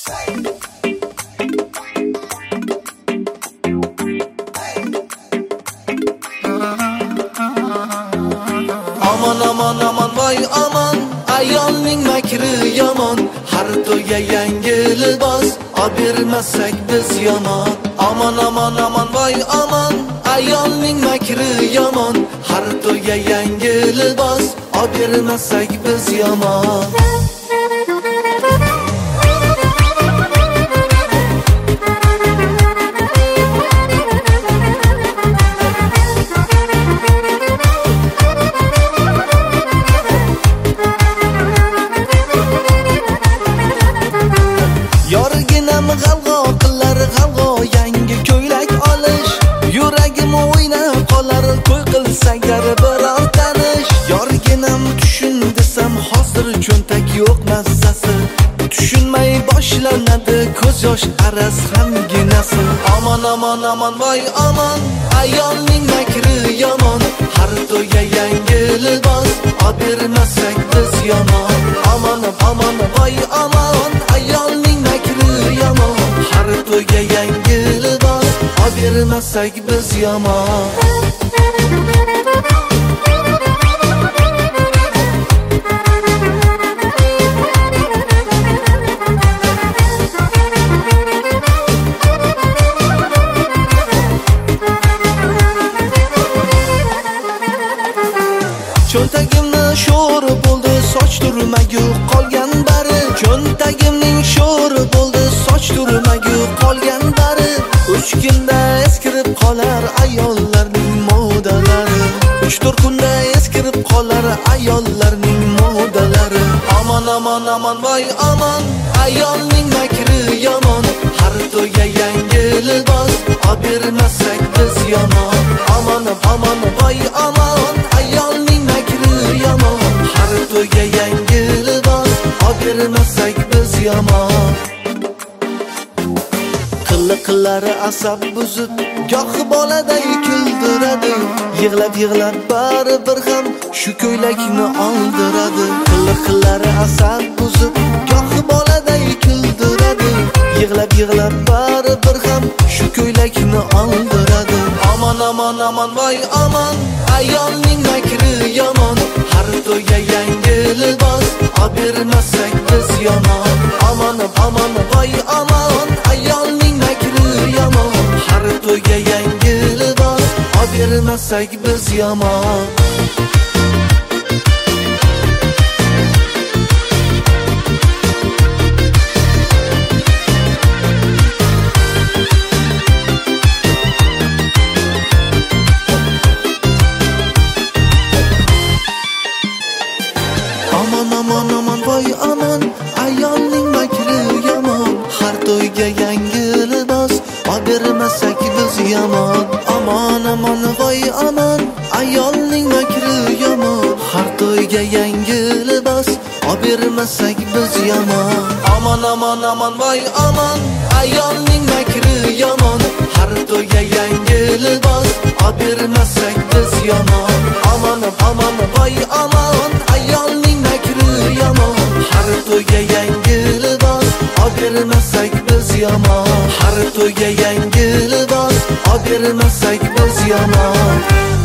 Aman aman aman voy aman, ayolning makri yomon. Har to'yga yangi libos olib bermasak biz yomon. Aman aman aman voy aman, ayolning makri yomon. Har to'yga yangi libos olib bermasak biz yomon. Yorginam g'alg'o qilar g'alg'o, yangi ko'ylak olish yuragim o'ynab qolar. To'y qilsak gar biror tanish. Yorginam tushun desam hozir cho'ntak yo'q massasi. Tushunmay boshlanadi ko'z yosh araz hamginasi. Aman aman aman voy aman, ayolning makri yomon. Har to'yga yangi libos olib bermasak biz yomon. Aman aman voy aman, ayolning makri yomon. Har to'yga yangi libos olib bermasak biz yomon. Cho'ntagimni sho'r bo'ldi, soch turmagu qolgan bari. Cho'ntagimning sho'r bo'ldi, soch turmagu qolgan bari. 3 kunda eskirib qolar ayollarning modalari. 3-4 kunda eskirib qolar ayollarning modalari. Aman aman aman voy aman, ayolning makri yomon. Har to'yga yangi libos olib bermasak biz yomon. Aman aman voy aman, ayolning makri yomon. Har to'yga yangi libos olib bermasak biz yomon. Qiliqlari asab buzib, goh boladay kuldiradi. Yig'lab yig'lab baribir ham shu ko'ylakni oldiradi. Qiliqlari asab buzib, goh boladay kuldiradi. Yig'lab yig'lab baribir ham shu ko'ylakni oldiradi. Aman aman aman voy aman, ayolning makri yomon. Har to'yga yangi libos olib bermasak biz yomon. Aman aman voy aman, ayolning makri yomon. Har to'yga yangi libos olib bermasak biz yomon. Aman aman aman voy aman, ayolning makri yomon. Har to'yga yangi libos olib bermasak biz yomon. Aman aman voy aman, ayolning makri yomon. Har to'yga yangi libos olib bermasak biz yomon. Aman aman aman voy aman, ayolning makri yomon. Har to'yga yangi libos olib bermasak biz yomon. Aman aman voy aman, ayolning makri yomon. Har to'yga yangi libos olib bermasak biz yomon. Har to'yga yangi libos olib bermasak biz yomon.